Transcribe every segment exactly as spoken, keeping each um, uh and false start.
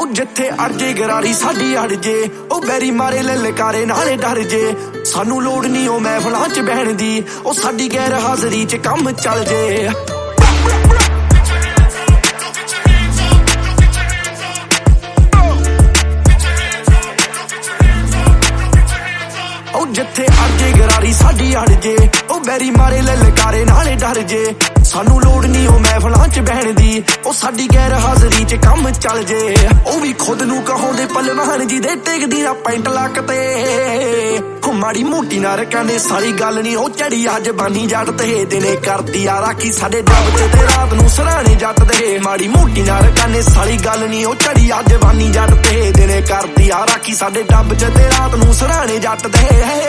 ਉਹ ਜਿੱਥੇ ਅਰਜੇ ਗਰਾਰੀ ਸਾਡੀ ਅੜ ਜੇ, ਉਹ ਬੈਰੀ ਮਾਰੇ ਲਲਕਾਰੇ ਨਾਲੇ ਡਰ ਜੇ। ਸਾਨੂੰ ਲੋੜ ਨਹੀਂ ਉਹ ਮਹਿਫਲਾਂ ਚ ਬਹਿਣ ਦੀ, ਉਹ ਸਾਡੀ ਗੈਰ ਹਾਜ਼ਰੀ ਚ ਕੰਮ ਚੱਲ ਜੇ। ਉਹ ਜਿੱਥੇ ਅਰਜੇ ਗਰਾਰੀ ਸਾਡੀ ਅੜ ਜੇ, ਉਹ ਬੈਰੀ ਮਾਰੇ ਲਲਕਾਰੇ ਨਾਲੇ ਡਰ ਜੇ। ਸਾਨੂੰ ਲੋੜ ਨਹੀਂ ਉਹ ਮਹਿਫਲਾਂ ਚ ਬਹਿਣ ਦੀ, ਉਹ ਸਾਡੀ ਗੈਰ ਹਾਜ਼ਰੀ ਚ ਕੰਮ ਚੱਲ ਜੇ। ਉਹ ਵੀ ਖੁਦ ਨੂੰ ਕਹਾਉਂਦੇ ਪਹਿਲਵਾਨ ਜੀ ਦੇ, ਟਿਕਦੀ ਨਾ ਪੈਂਟ ਲੱਕ ਤੇ। ਉਹ ਮਾੜੀ ਮੋਟੀ ਨਾ ਰਕਾਂਦੇ ਸਾਰੀ ਗੱਲ ਨਹੀਂ, ਉਹ ਚੜੀ ਅੱਜ ਬਾਨੀ ਜੱਟ ਤੇ। ਦਿਨੇ ਕਰਦੀ ਆ ਰਾਖੀ ਸਾਡੇ ਡੱਬ ਚ ਤੇ ਰਾਤ ਨੂੰ ਸਰਾਣੇ ਜੱਟ ਦੇ। ਮਾੜੀ ਮੋਟੀ ਨਾ ਰਕਾਂਦੇ ਸਾਰੀ ਗੱਲ ਨਹੀਂ, ਉਹ ਚੜੀ ਅੱਜ ਬਾਨੀ ਜੱਟ ਤੇ। ਦਿਨੇ ਕਰਦੀ ਆ ਰਾਖੀ ਸਾਡੇ ਡੱਬ ਚ ਤੇ ਰਾਤ ਨੂੰ ਸਰਾਣੇ ਜੱਟ ਦੇ।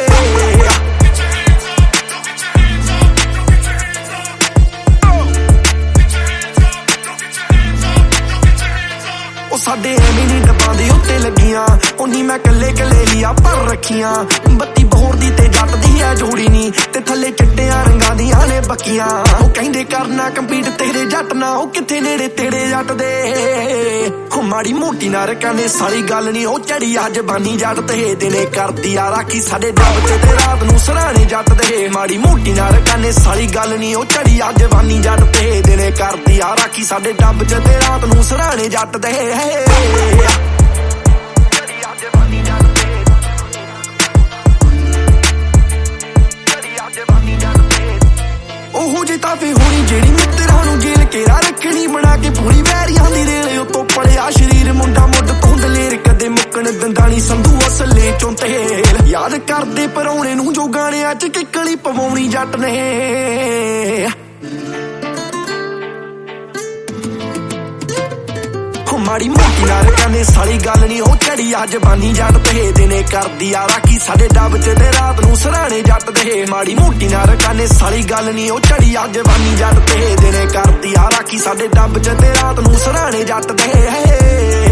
ਉਹ ਸਾਡੇ ਐਵੇਂ ਨੀ ਡੱਬਾਂ ਦੇ ਉੱਤੇ ਲੱਗੀਆਂ, ਉਨੀ ਮੈਂ ਕੱਲੇ ਕੱਲੇ ਲਿਆ ਪਰ ਰੱਖੀਆਂ। ਬੱਤੀ ਬਹੋਰ ਦੀ ਤੇ ਜੱਟ ਦੀ ਆ ਜੋੜੀ ਨੀ, ਤੇ ਥੱਲੇ ਚਿੱਟਿਆਂ ਰੰਗਾਂ ਦੀਆਂ ਨੇ ਬੱਕੀਆਂ। ਉਹ ਕਹਿੰਦੇ ਕਰਨਾ ਕੰਪੀਟ ਤੇਰੇ ਜੱਟ ਨਾ, ਉਹ ਕਿੱਥੇ ਨੇੜੇ ਤੇਰੇ ਜੱਟ ਦੇ। ਉਹ ਮਾੜੀ ਮੋਟੀ ਨਾ ਰਕਾਂਦੇ ਸਾਰੀ ਗੱਲ ਨੀ, ਉਹ ਚੜੀ ਅੱਜ ਬਾਨੀ ਜੱਟ ਤੇ। ਦਿਨੇ ਕਰਦੀ ਆ ਰਾਖੀ ਸਾਡੇ ਡੱਬ ਚ ਤੇ ਰਾਤ ਨੂੰ ਸਰਾਣੇ ਜੱਟ ਦੇ। ਮਾੜੀ ਮੋਟੀ ਨਾ ਰਕਾਂਦੇ ਸਾਰੀ ਗੱਲ ਨੀ, ਉਹ ਚੜੀ ਅੱਜ ਬਾਨੀ ਜੱਟ ਤੇ। ਦਿਨੇ ਕਰਦੀ ਆ ਰਾਖੀ ਸਾਡੇ ਡੱਬ ਚ ਤੇ ਰਾਤ ਨੂੰ ਸਰਾਣੇ ਜੱਟ ਦੇ। ਉਹੋ ਜਿਹੀ ਤਾਂ ਫੇ ਹੋਣੀ ਜਿਹੜੀ ਮਿੱਤਰਾਂ ਨੂੰ ਜੇਲ ਘੇਰਾ ਰੱਖਣੀ ਬਣਾ ਕੇ। ਪੂਰੀ ਵੈਰੀਆਂ ਦੀ ਰੇਲੇ ਉਤੋਂ ਪੜਿਆ ਸ਼ਰੀਰ ਮੁੰਡਾ ਮੁੱਢ ਤੋਂ ਦਲੇਰ, ਕਦੇ ਮੁੱਕਣ ਦਿੰਦਾ ਨੀ ਸੰਧੂ ਅਸਲੇ ਚੋਂ ਤੇਲ। ਯਾਦ ਕਰਦੇ ਪਰੌਣੇ ਨੂੰ ਜੋ ਗਾਣਿਆਂ ਚ ਕਿੱਕਲੀ ਪਵਾਉਣੀ ਜੱਟ ਨੇ। ਮਾੜੀ ਮੋਟੀ ਨਾ ਰਕਾਂਦੇ ਸਾਰੀ ਗੱਲ ਨੀ, ਉਹ ਚੜੀ ਅੱਜ ਬਾਨੀ ਜੱਟ ਤੇ। ਦਿਨੇ ਕਰਦੀ ਆ ਰਾਖੀ ਸਾਡੇ ਡੱਬ ਚ ਤੇ ਰਾਤ ਨੂੰ ਸਰਾਣੇ ਜੱਟ ਦੇ। ਮਾੜੀ ਮੋਟੀ ਨਾ ਰਕਾਂਦੇ ਸਾਰੀ ਗੱਲ ਨੀ, ਉਹ ਚੜੀ ਅੱਜ ਬਾਨੀ ਜੱਟ ਤੇ। ਦਿਨੇ ਕਰਦੀ ਆ ਰਾਖੀ ਸਾਡੇ ਡੱਬ ਚ ਤੇ ਰਾਤ ਨੂੰ ਸਰਾਣੇ ਜੱਟ ਦੇ।